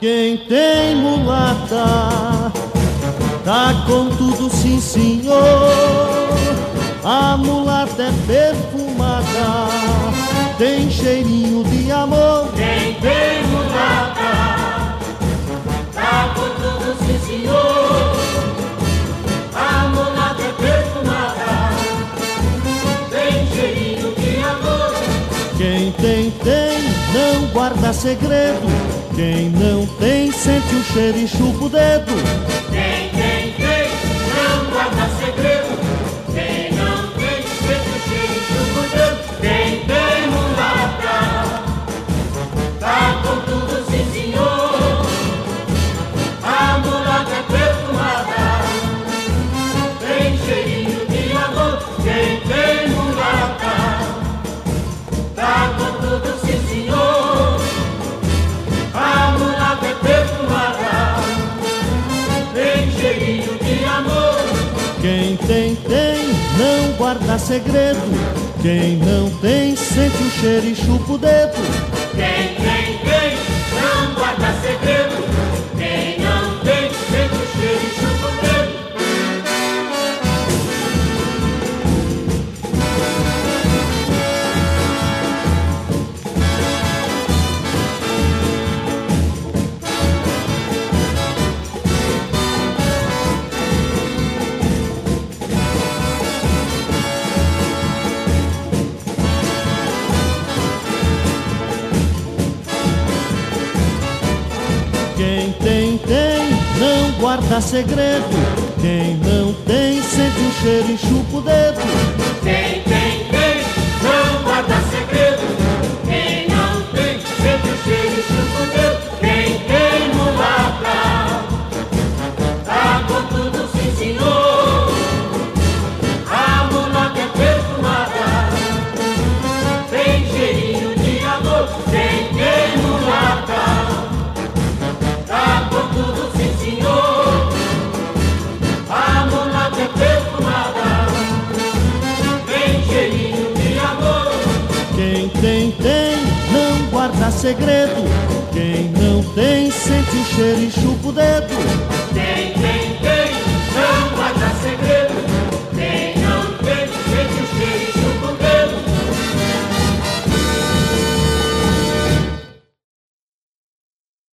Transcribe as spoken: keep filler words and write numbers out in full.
Quem tem mulata tá com tudo, sim senhor. A mulata é perfumada, tem cheirinho de amor. Quem tem mulata tá com tudo, sim senhor. A mulata é perfumada, tem cheirinho de amor. Quem tem, tem, não guarda segredo. Quem não tem, sente o cheiro e chupa o dedo. Quem tem, tem, não guarda segredo. Quem não tem, sente o cheiro e chupa o dedo. Quem tem mulata tá com tudo, sim senhor. A mulata é perfumada, tem cheirinho de amor. Quem tem mulata tá com tudo, sim senhor. A mulata é perfumada, tem cheirinho de amor. Quem tem, tem, não guarda segredo. Quem não tem, sente o cheiro e chupa o dedo. Quem tem, tem, não guarda segredo. Quem não tem, sente o cheiro e chupa o dedo. Quem tem, tem, não guarda segredo. Quem não tem, sente o cheiro e chupa o dedo. Quem tem, tem, não guarda segredo. Quem não tem, sente o cheiro e chupa o dedo. Quem tem mulata tá com tudo, sim senhor. A mulata é perfumada, tem cheirinho de amor. Quem tem mulata tá com tudo, sim senhor. A mulata é perfumada, tem cheirinho de amor. Quem tem, tem, não guarda segredo. Quem não tem, sente o cheiro e chupa o dedo. Quem tem,